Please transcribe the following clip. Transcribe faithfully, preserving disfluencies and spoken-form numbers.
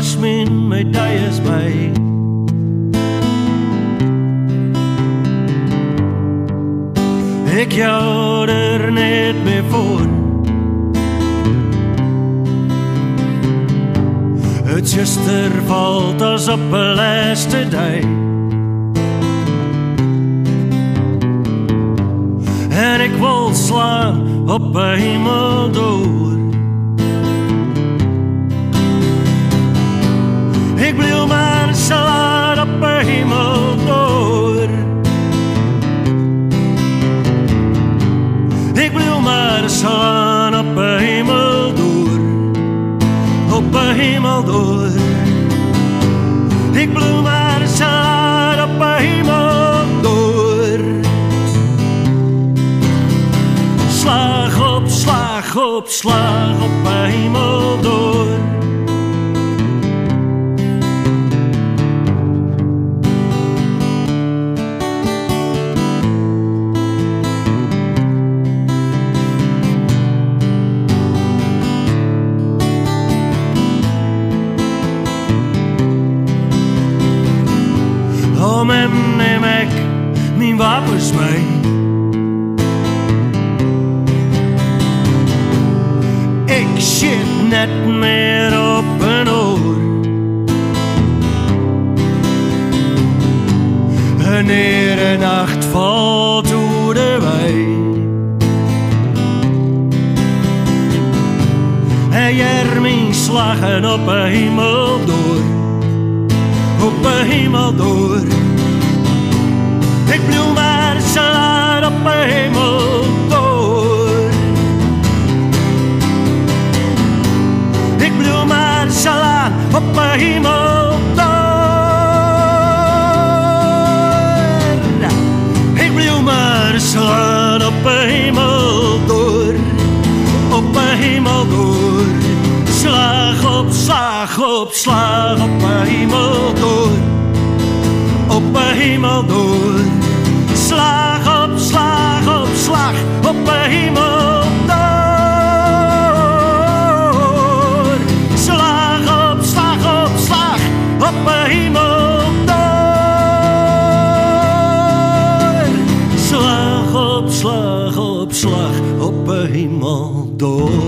is mijn medailles bij. Ik jou er niet meer voor. Het zuster valt als op een laatste dag. En ik wil slaan op de hemel door. Ik blijf maar slaan op de hemel door. Ik blijf maar slaan op de hemel door. Op de hemel door. Ik blijf maar slaan op de hemel door. Slag op slag op slag op de hemel door. Om hem neem ik mijn wapens mee. Ik zit net meer op een oor. Wanneer de nacht valt door de wei. En jij mijn slagen op de hemel door. Op de hemel door. Ik blijf maar slaan op de hemel door. Ik blijf maar slaan op de hemel door. Ik blijf maar slaan op de hemel door. Op de hemel door. Slag op slag op slag op de hemel door. Op de hemel door. Slag op slag op slag op de hemel door. Slag op slag op slag op de hemel door. Slag op slag op slag op de hemel door.